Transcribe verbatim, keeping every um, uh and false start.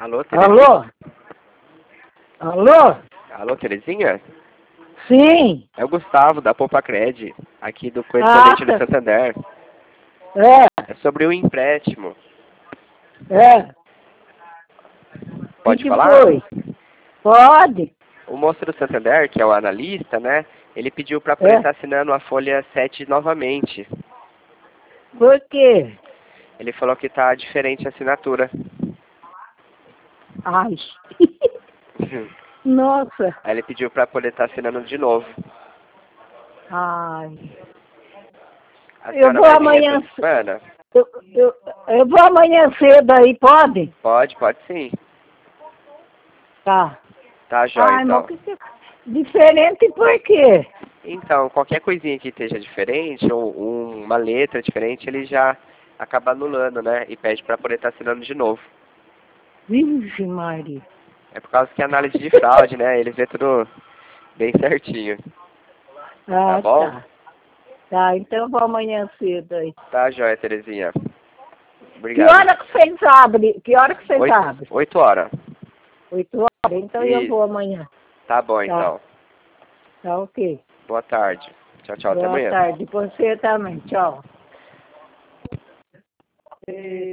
Alô, Terezinha? Alô? Alô? Alô, Terezinha? Sim. É o Gustavo, da Poupa Cred, aqui do Ah, correspondente do tá. Santander. É, É sobre o empréstimo. é. O que Pode que falar? foi? Pode? O moço do Santander, que é o analista, né? Ele pediu para poder É. estar assinando a folha sete novamente. Por quê? Ele falou que tá diferente a assinatura. Ai. Nossa. Aí ele pediu para poder estar assinando de novo. Ai. A Eu senhora vou vai vir amanhã. essa semana? Eu, eu, eu vou amanhã cedo aí, pode? Pode, pode sim. Tá. Tá, jóia, Ai, mas o então. que que... Diferente por quê? Então, qualquer coisinha que esteja diferente, ou um- uma letra diferente, ele já acaba anulando, né? E pede para poder estar assinando de novo. Vixe, Maria. É por causa que é análise de fraude, né? Ele vê tudo bem certinho. Tá Ah, bom? tá. Tá, então eu vou amanhã cedo aí. Tá, jóia, Terezinha. Que Obrigado. hora que vocês abrem? Que hora que vocês Oito, abrem? oito horas. Oito horas? Então eu Isso. vou amanhã. Tá bom, Tá, então. tá ok. Boa tarde. Tchau, tchau. Até Boa amanhã. tarde. Você também. Tchau.